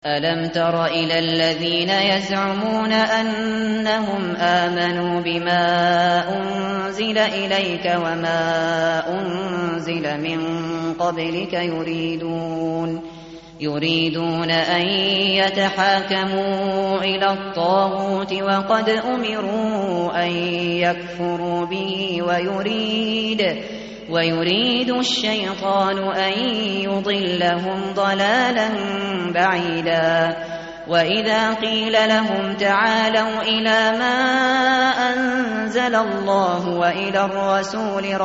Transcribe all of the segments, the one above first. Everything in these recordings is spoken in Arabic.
أَلَمْ تَرَ إِلَى الَّذِينَ يَزْعُمُونَ أَنَّهُمْ آمَنُوا بِمَا أُنزِلَ إِلَيْكَ وَمَا أُنزِلَ مِن قَبْلِكَ يُرِيدُونَ أَن يَتَحَاكَمُوا إِلَى الطَّاغُوتِ وَقَدْ أُمِرُوا أَن يَكْفُرُوا بِهِ وَيُرِيدُ الشَّيْطَانُ أَن يُضِلَّهُمْ ضَلَالًا بَعِيدًا وَإِذَا قِيلَ لَهُمْ تَعَالَوْا إِلَىٰ مَا أَنزَلَ اللَّهُ وَإِلَى الرَّسُولِ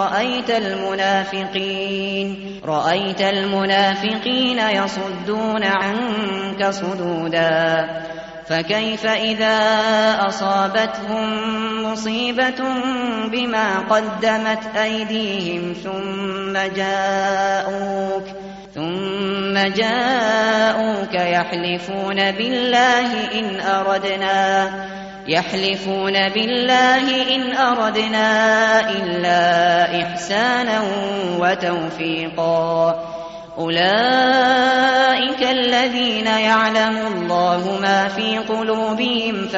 رَأَيْتَ الْمُنَافِقِينَ يَصُدُّونَ عَنكَ صُدُودًا فَكَيْفَ إِذَا أَصَابَتْهُم مُّصِيبَةٌ بِمَا قَدَّمَتْ أَيْدِيهِمْ ثُمَّ جَاءُوكَ يَحْلِفُونَ بِاللَّهِ إِنْ أَرَدْنَا إِلَّا إِحْسَانًا وَتَوْفِيقًا أُولَٰئِكَ الَّذِينَ يَعْلَمُ اللَّهُ مَا فِي قُلُوبِهِمْ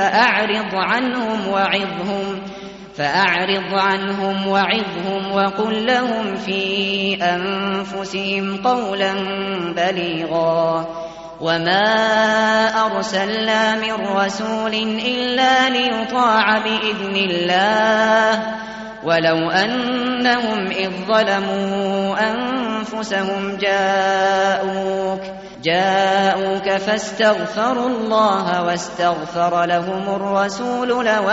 فَأَعْرِضْ عَنْهُمْ وَعِظْهُمْ وَقُل لَّهُمْ فِي أَنفُسِهِمْ قَوْلًا بَلِيغًا وَمَا أَرْسَلْنَا مِن رَّسُولٍ إِلَّا لِيُطَاعَ بِإِذْنِ اللَّهِ وَلَوْ أَنَّهُمْ إِذ ظَّلَمُوا أَنفُسَهُمْ جاءوك فاستغفروا الله واستغفر لهم الرسول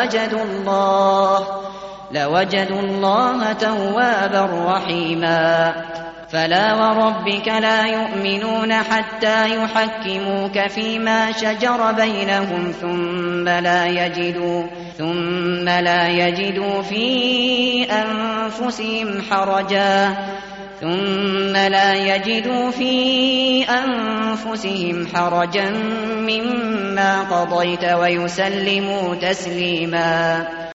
لوجدوا الله توابا رحيما فلا وربك لا يؤمنون حتى يحكموك فيما شجر بينهم ثم لا يجدوا في أنفسهم حرجا مما قضيت ويسلموا تسليما.